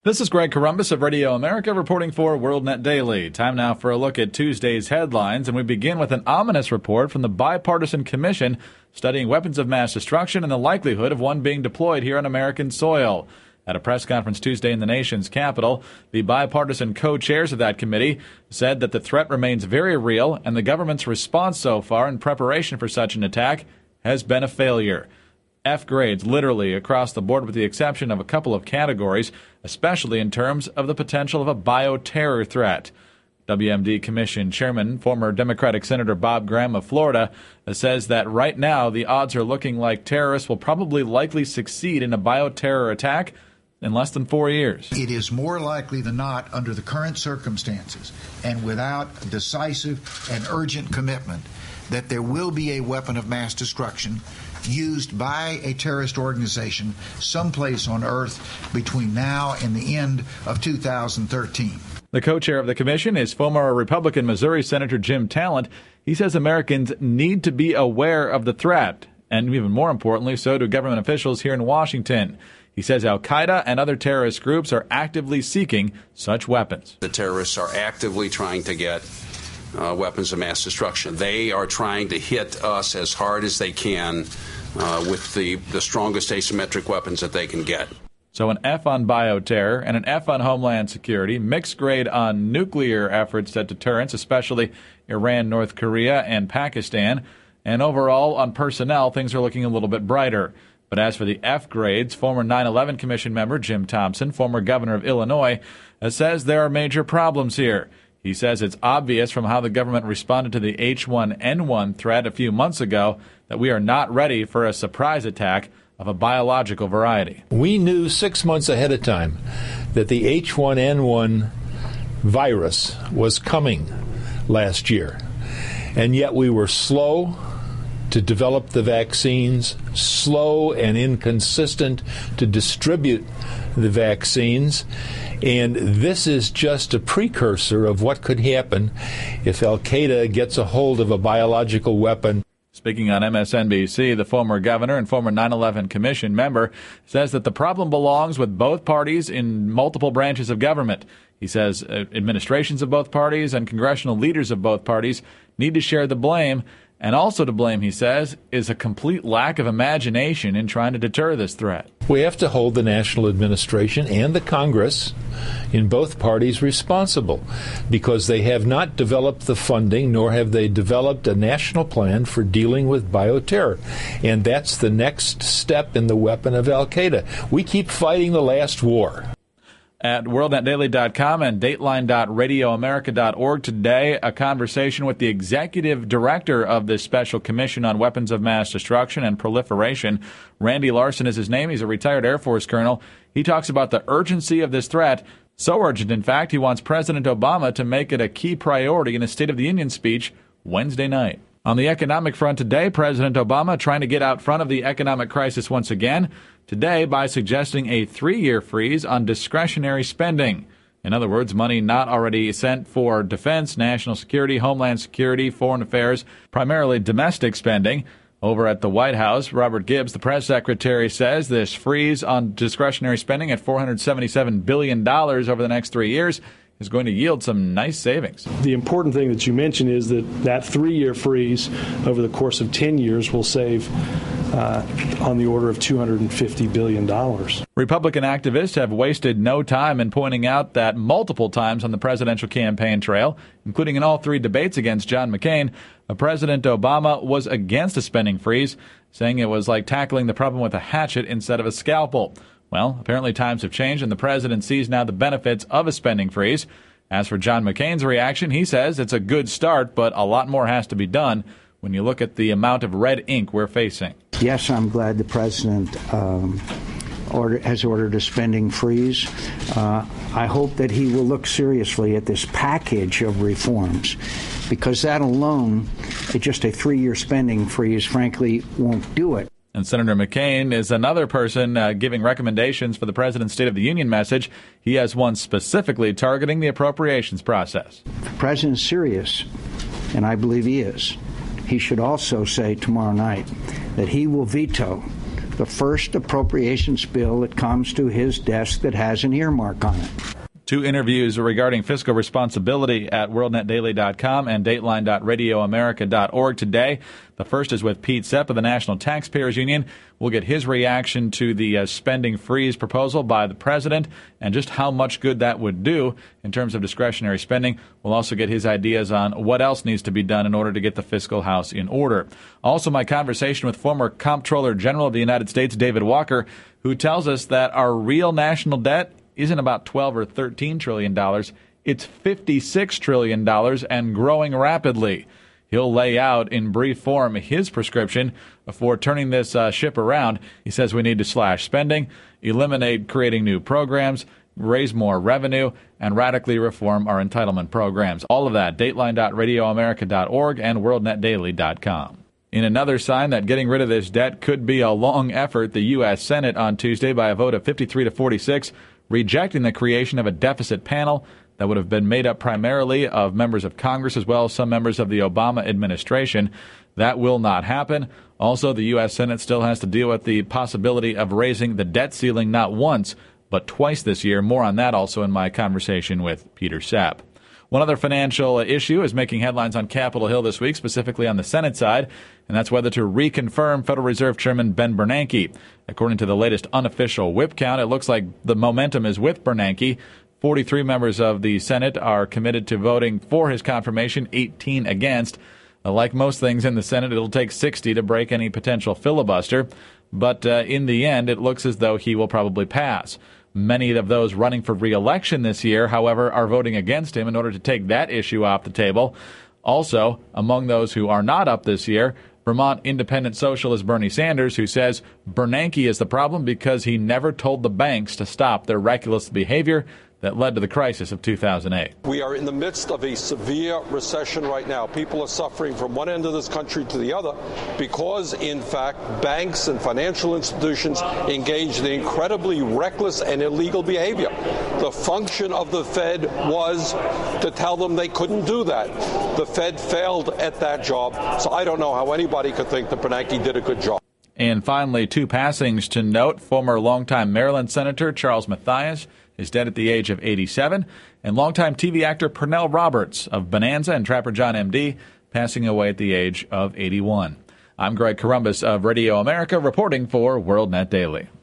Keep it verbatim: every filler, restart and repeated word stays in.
This is Greg Columbus of Radio America reporting for WorldNet Daily. Time now for a look at Tuesday's headlines, and we begin with an ominous report from the Bipartisan Commission studying weapons of mass destruction and the likelihood of one being deployed here on American soil. At a press conference Tuesday in the nation's capital, the bipartisan co-chairs of that committee said that the threat remains very real and the government's response so far in preparation for such an attack has been a failure. F grades literally across the board with the exception of a couple of categories, especially in terms of the potential of a bioterror threat. W M D Commission Chairman, former Democratic Senator Bob Graham of Florida, says that right now the odds are looking like terrorists will probably likely succeed in a bioterror attack in less than four years. It is more likely than not, under the current circumstances and without decisive and urgent commitment, that there will be a weapon of mass destruction used by a terrorist organization someplace on Earth between now and the end of two thousand thirteen. The co-chair of the commission is former Republican Missouri Senator Jim Talent. He says Americans need to be aware of the threat, and even more importantly, so do government officials here in Washington. He says al-Qaeda and other terrorist groups are actively seeking such weapons. The terrorists are actively trying to get Uh, weapons of mass destruction. They are trying to hit us as hard as they can uh, with the, the strongest asymmetric weapons that they can get. So an F on bioterror and an F on homeland security, mixed grade on nuclear efforts at deterrence, especially Iran, North Korea, and Pakistan. And overall, on personnel, things are looking a little bit brighter. But as for the F grades, former nine eleven Commission member Jim Thompson, former governor of Illinois, uh, says there are major problems here. He says it's obvious from how the government responded to the H one N one threat a few months ago that we are not ready for a surprise attack of a biological variety. We knew six months ahead of time that the H one N one virus was coming last year, and yet we were slow to develop the vaccines, slow and inconsistent to distribute the vaccines. And this is just a precursor of what could happen if al-Qaeda gets a hold of a biological weapon. Speaking on M S N B C, the former governor and former nine eleven Commission member says that the problem belongs with both parties in multiple branches of government. He says uh, administrations of both parties and congressional leaders of both parties need to share the blame. And also to blame, he says, is a complete lack of imagination in trying to deter this threat. We have to hold the national administration and the Congress in both parties responsible because they have not developed the funding, nor have they developed a national plan for dealing with bioterror. And that's the next step in the weapon of al-Qaeda. We keep fighting the last war. At world net daily dot com and dateline dot radio america dot org today, a conversation with the executive director of this special commission on weapons of mass destruction and proliferation. Randy Larson is his name. He's a retired Air Force colonel. He talks about the urgency of this threat. So urgent, in fact, he wants President Obama to make it a key priority in a State of the Union speech Wednesday night. On the economic front today, President Obama trying to get out front of the economic crisis once again, today by suggesting a three-year freeze on discretionary spending. In other words, money not already sent for defense, national security, homeland security, foreign affairs, primarily domestic spending. Over at the White House, Robert Gibbs, the press secretary, says this freeze on discretionary spending at four hundred seventy-seven billion dollars over the next three years is going to yield some nice savings. The important thing that you mentioned is that that three-year freeze over the course of ten years will save uh, on the order of two hundred fifty billion dollars. Republican activists have wasted no time in pointing out that multiple times on the presidential campaign trail, including in all three debates against John McCain, President Obama was against a spending freeze, saying it was like tackling the problem with a hatchet instead of a scalpel. Well, apparently times have changed, and the president sees now the benefits of a spending freeze. As for John McCain's reaction, he says it's a good start, but a lot more has to be done when you look at the amount of red ink we're facing. Yes, I'm glad the president um, order, has ordered a spending freeze. Uh, I hope that he will look seriously at this package of reforms, because that alone, just a three-year spending freeze, frankly, won't do it. And Senator McCain is another person uh, giving recommendations for the President's State of the Union message. He has one specifically targeting the appropriations process. If the president's serious, and I believe he is, he should also say tomorrow night that he will veto the first appropriations bill that comes to his desk that has an earmark on it. Two interviews regarding fiscal responsibility at world net daily dot com and dateline dot radio america dot org today. The first is with Pete Sepp of the National Taxpayers Union. We'll get his reaction to the uh, spending freeze proposal by the president and just how much good that would do in terms of discretionary spending. We'll also get his ideas on what else needs to be done in order to get the fiscal house in order. Also, my conversation with former Comptroller General of the United States, David Walker, who tells us that our real national debt isn't about twelve or thirteen trillion dollars. It's fifty-six trillion dollars and growing rapidly. He'll lay out in brief form his prescription for turning this uh, ship around. He says we need to slash spending, eliminate creating new programs, raise more revenue, and radically reform our entitlement programs. All of that, dateline dot radio america dot org and world net daily dot com. In another sign that getting rid of this debt could be a long effort, the U S Senate on Tuesday, by a vote of fifty-three to forty-six, rejecting the creation of a deficit panel that would have been made up primarily of members of Congress as well as some members of the Obama administration. That will not happen. Also, the U S Senate still has to deal with the possibility of raising the debt ceiling not once, but twice this year. More on that also in my conversation with Peter Sepp. One other financial issue is making headlines on Capitol Hill this week, specifically on the Senate side, and that's whether to reconfirm Federal Reserve Chairman Ben Bernanke. According to the latest unofficial whip count, it looks like the momentum is with Bernanke. forty-three members of the Senate are committed to voting for his confirmation, eighteen against. Like most things in the Senate, it'll take sixty to break any potential filibuster, but uh, in the end, it looks as though he will probably pass. Many of those running for re-election this year, however, are voting against him in order to take that issue off the table. Also, among those who are not up this year, Vermont independent socialist Bernie Sanders, who says Bernanke is the problem because he never told the banks to stop their reckless behavior that led to the crisis of two thousand eight. We are in the midst of a severe recession right now. People are suffering from one end of this country to the other because, in fact, banks and financial institutions engaged in incredibly reckless and illegal behavior. The function of the Fed was to tell them they couldn't do that. The Fed failed at that job, so I don't know how anybody could think that Bernanke did a good job. And finally, two passings to note. Former longtime Maryland Senator Charles Mathias is dead at the age of eighty-seven, and longtime T V actor Pernell Roberts of Bonanza and Trapper John M D passing away at the age of eighty-one. I'm Greg Corombos of Radio America reporting for WorldNet Daily.